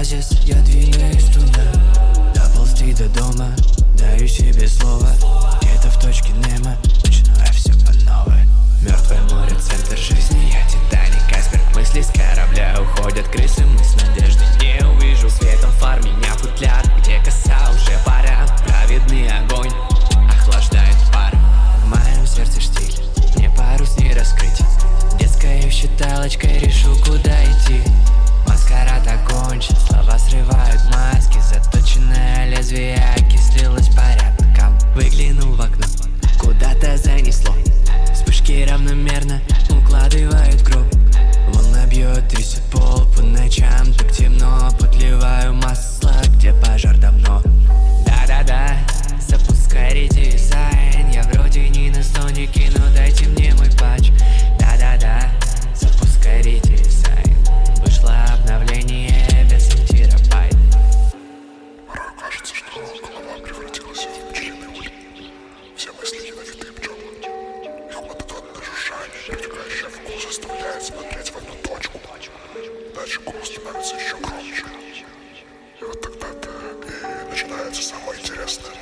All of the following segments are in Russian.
оазис, я двигаюсь туда. Доползти до дома, даю себе слово. Где-то в точке Немо, начиная все по новой. Мертвое море, центр жизни, я Титаник, айсберг. Мысли с корабля уходят крысы, мы с надеждой не увижу светом фар. Меня футляр, где коса уже паря. Праведный огонь охлаждает пар. В моем сердце штиль, мне парус не раскрыть. Детской считалочкой решу, куда идти. Маскарад окончен, слова срывают маски. Заточенное лезвие окислилось порядком. Выглянул в окно, куда-то занесло. Вспышки равномерно укладывают гроб. Волна бьет, трясет пол по ночам. Так темно, подливаю масло, где пожар давно. Да-да-да, запускай редизайн. Я вроде не на стонике, но дайте мне мой патч. Да-да-да, запускай редизайн. Вышло обновление без терабайт. Порой кажется, что голова превратилась в пчелиный улей. Все мысли ядовитые пчелы. Их монотонное жужжание, привлекающее вкус, заставляет смотреть в одну точку. Дальше голос становится еще громче. И вот тогда-то и начинается самое интересное.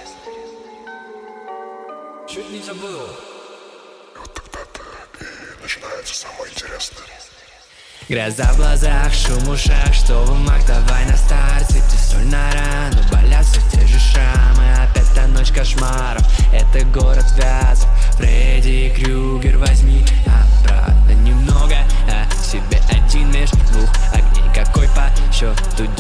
Чуть не забыл. И вот тогда-то и начинается самое интересное. Гроза в глазах, шум в ушах, что в умах, давай на старт. Свети соль на рану, болят все те же шрамы. Опять та ночь кошмаров, это город Вязов. Фредди Крюгер, возьми обратно немного, а себе один меж двух огней. Какой по счету